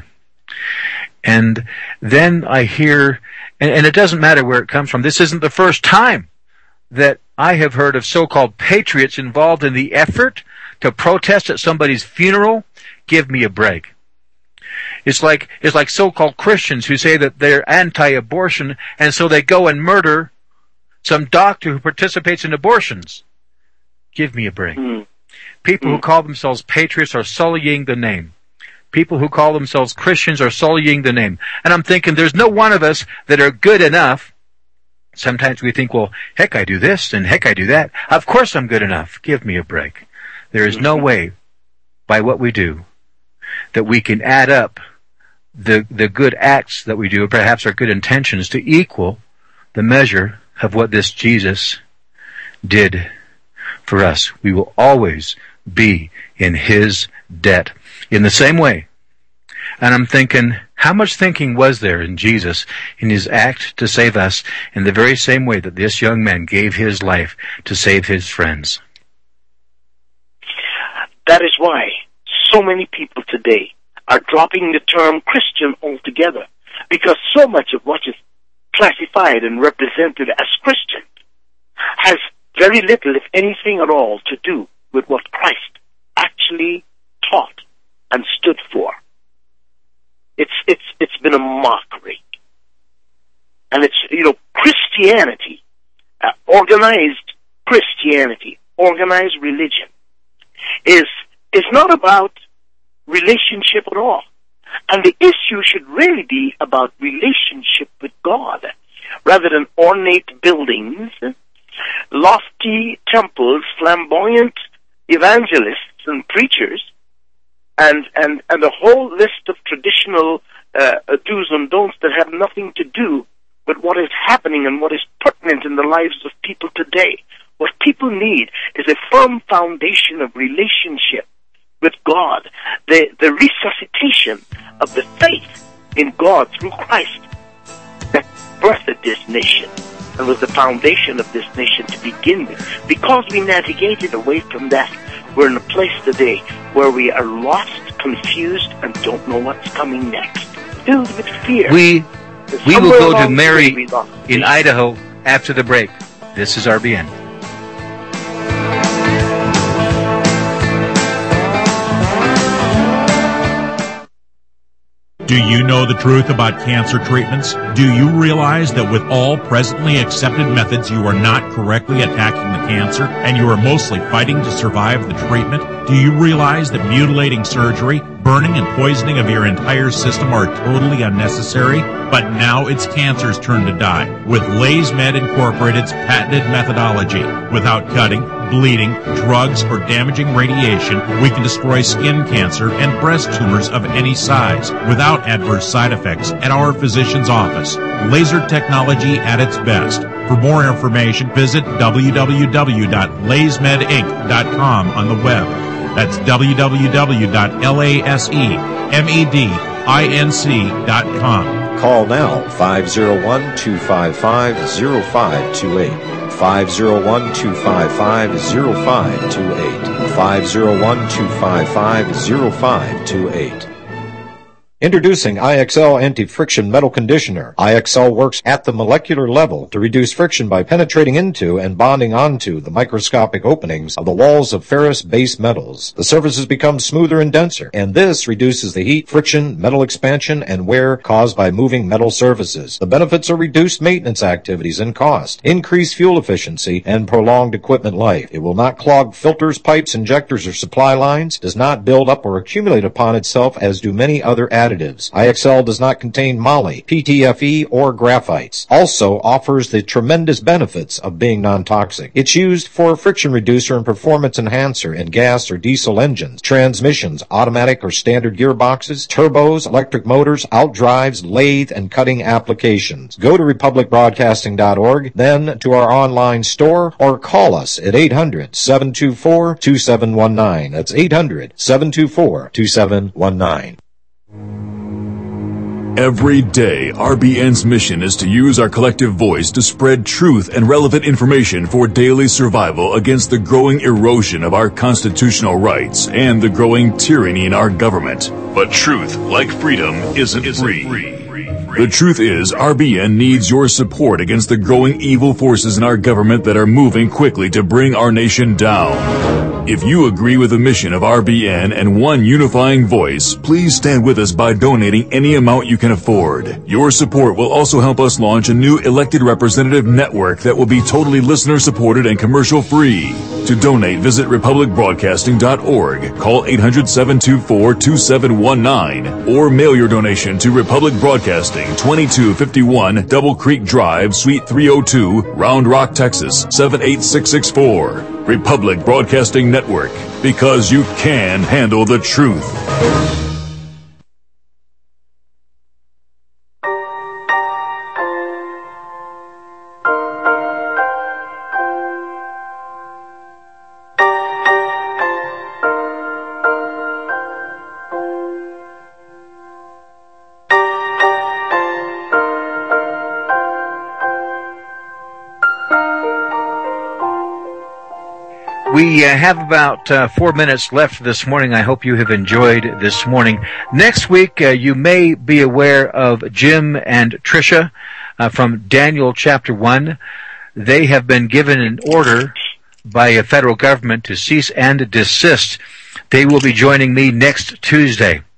And then I hear, and, and it doesn't matter where it comes from, this isn't the first time that I have heard of so-called patriots involved in the effort to protest at somebody's funeral. Give me a break. It's like, it's like so-called Christians who say that they're anti-abortion, and so they go and murder some doctor who participates in abortions. Give me a break. Mm. People who call themselves patriots are sullying the name. People who call themselves Christians are sullying the name. And I'm thinking, there's no one of us that are good enough. Sometimes we think, well, heck, I do this, and heck, I do that. Of course I'm good enough. Give me a break. There is no way, by what we do, that we can add up the the good acts that we do, or perhaps our good intentions, to equal the measure of what this Jesus did for us. We will always be in His debt in the same way. And I'm thinking, how much thinking was there in Jesus in His act to save us in the very same way that this young man gave his life to save his friends? That is why so many people today are dropping the term Christian altogether, because so much of what is classified and represented as Christian has very little, if anything at all, to do with what Christ actually taught and stood for. It's it's it's been a mockery. And it's, you know, Christianity, uh, organized Christianity, organized religion, is is not about relationship at all. And the issue should really be about relationship with God, rather than ornate buildings, lofty temples, flamboyant evangelists and preachers, and, and, and a whole list of traditional uh, do's and don'ts that have nothing to do with what is happening and what is pertinent in the lives of people today. What people need is a firm foundation of relationship with God, the, the resuscitation of the faith in God through Christ that birthed this nation and was the foundation of this nation to begin with. Because we navigated away from that, we're in a place today where we are lost, confused, and don't know what's coming next. Filled with fear. We, we will go to Mary in faith. Idaho after the break. This is R B N. Do you know the truth about cancer treatments? Do you realize that with all presently accepted methods, you are not correctly attacking the cancer and you are mostly fighting to survive the treatment? Do you realize that mutilating surgery, burning and poisoning of your entire system are totally unnecessary? But now it's cancer's turn to die with LaysMed Incorporated's patented methodology. Without cutting, bleeding, drugs, or damaging radiation, we can destroy skin cancer and breast tumors of any size without adverse side effects at our physician's office. Laser technology at its best. For more information, visit w w w dot lays med inc dot com on the web. That's w w w dot laysmedinc dot com. Call now, five oh one, two five five, oh five two eight. five oh one, two five five, oh five two eight. five oh one, two five five, oh five two eight. Introducing I X L Anti-Friction Metal Conditioner. I X L works at the molecular level to reduce friction by penetrating into and bonding onto the microscopic openings of the walls of ferrous base metals. The surfaces become smoother and denser, and this reduces the heat, friction, metal expansion, and wear caused by moving metal surfaces. The benefits are reduced maintenance activities and cost, increased fuel efficiency, and prolonged equipment life. It will not clog filters, pipes, injectors, or supply lines, does not build up or accumulate upon itself as do many other additives. I X L does not contain moly, P T F E, or graphites. Also offers the tremendous benefits of being non-toxic. It's used for a friction reducer and performance enhancer in gas or diesel engines, transmissions, automatic or standard gearboxes, turbos, electric motors, outdrives, lathe, and cutting applications. Go to republic broadcasting dot org, then to our online store, or call us at eight hundred, seven two four, two seven one nine. That's eight hundred, seven two four, two seven one nine. Every day, R B N's mission is to use our collective voice to spread truth and relevant information for daily survival against the growing erosion of our constitutional rights and the growing tyranny in our government. But truth, like freedom, isn't free. The truth is, R B N needs your support against the growing evil forces in our government that are moving quickly to bring our nation down. If you agree with the mission of R B N and one unifying voice, please stand with us by donating any amount you can afford. Your support will also help us launch a new elected representative network that will be totally listener-supported and commercial-free. To donate, visit republic broadcasting dot org, call eight hundred, seven two four, two seven one nine, or mail your donation to Republic Broadcasting, twenty-two fifty-one Double Creek Drive, Suite three oh two, Round Rock, Texas, seven eight six six four. Republic Broadcasting Network, because you can handle the truth. We uh, have about uh, four minutes left this morning. I hope you have enjoyed this morning. Next week, uh, you may be aware of Jim and Tricia uh, from Daniel chapter one. They have been given an order by a federal government to cease and desist. They will be joining me next Tuesday.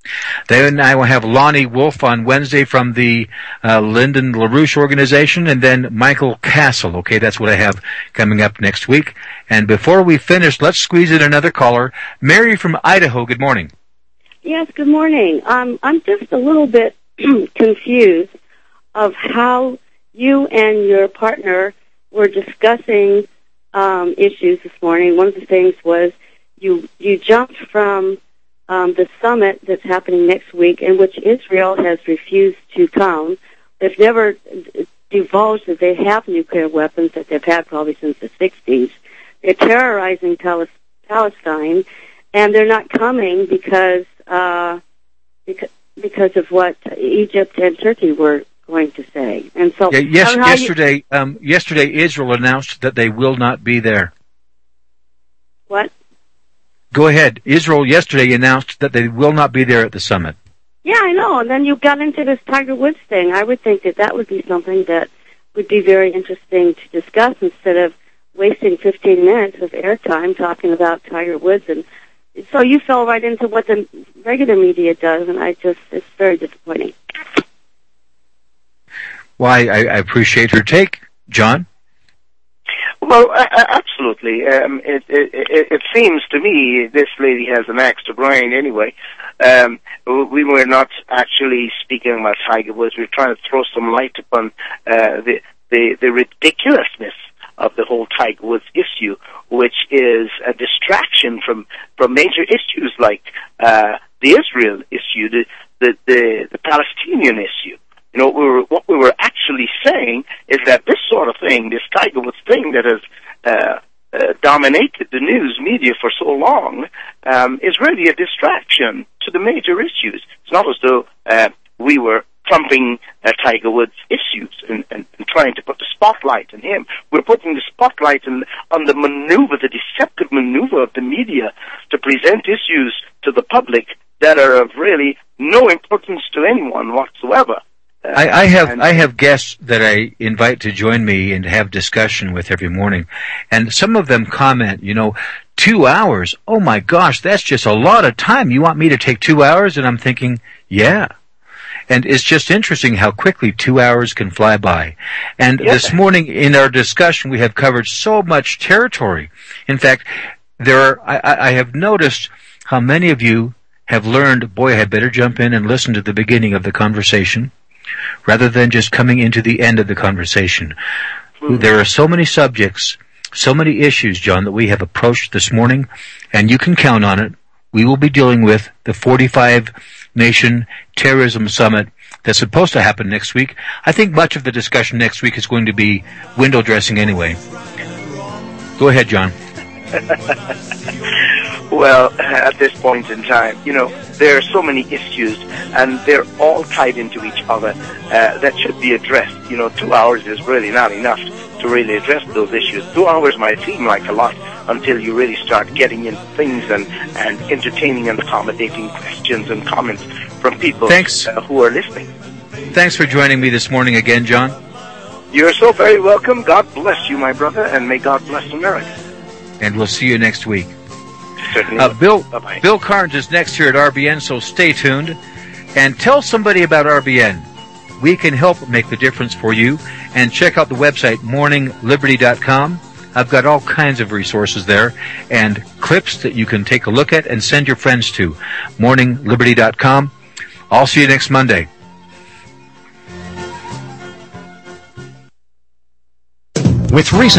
Then I will have Lonnie Wolf on Wednesday from the uh, Lyndon LaRouche organization, and then Michael Castle. Okay, that's what I have coming up next week. And before we finish, let's squeeze in another caller. Mary from Idaho, good morning. Yes, good morning. Um, I'm just a little bit confused of how you and your partner were discussing um, issues this morning. One of the things was you you jumped from um, the summit that's happening next week, in which Israel has refused to come. They've never divulged that they have nuclear weapons that they've had probably since the sixties. They're terrorizing Palis- Palestine, and they're not coming because uh, because because of what Egypt and Turkey were going to say. And so, yeah, yes, how yesterday, you, um, yesterday Israel announced that they will not be there. What? Go ahead. Israel yesterday announced that they will not be there at the summit. Yeah, I know. And then you got into this Tiger Woods thing. I would think that that would be something that would be very interesting to discuss instead of wasting fifteen minutes of airtime talking about Tiger Woods. And so you fell right into what the regular media does, and I just, it's very disappointing. Well, I, I appreciate her take. John? Well, uh, absolutely. Um, it, it, it, it seems to me this lady has an extra brain anyway. Um, we were not actually speaking about Tiger Woods. We were trying to throw some light upon uh, the, the, the ridiculousness of the whole Tiger Woods issue, which is a distraction from, from major issues like uh, the Israel issue, the, the, the, the Palestinian issue. You know, we were, what we were actually saying is that this sort of thing, this Tiger Woods thing that has uh, uh, dominated the news media for so long, um, is really a distraction to the major issues. It's not as though uh, we were trumping uh, Tiger Woods' issues and, and, and trying to put the spotlight on him. We're putting the spotlight on, on the maneuver, the deceptive maneuver of the media to present issues to the public that are of really no importance to anyone whatsoever. I, I have I have guests that I invite to join me and have discussion with every morning, and some of them comment, you know, two hours. Oh my gosh, that's just a lot of time. You want me to take two hours? And I'm thinking, yeah. And it's just interesting how quickly two hours can fly by. And yeah. This morning in our discussion, we have covered so much territory. In fact, there are I, I have noticed how many of you have learned, boy, I had better jump in and listen to the beginning of the conversation, rather than just coming into the end of the conversation. Mm-hmm. There are so many subjects, so many issues, John, that we have approached this morning, and you can count on it. We will be dealing with the forty-five nation terrorism summit that's supposed to happen next week. I think much of the discussion next week is going to be window dressing anyway. Go ahead, John. Well, at this point in time, you know, there are so many issues, and they're all tied into each other uh, that should be addressed. You know, two hours is really not enough to really address those issues. Two hours might seem like a lot until you really start getting into things and, and entertaining and accommodating questions and comments from people Thanks. Uh, who are listening. Thanks for joining me this morning again, John. You're so very welcome. God bless you, my brother, and may God bless America. And we'll see you next week. Certainly. Uh, Bill Bye-bye. Bill Carnes is next here at R B N, so stay tuned. And tell somebody about R B N. We can help make the difference for you. And check out the website, morning liberty dot com. I've got all kinds of resources there and clips that you can take a look at and send your friends to, morning liberty dot com. I'll see you next Monday. With recent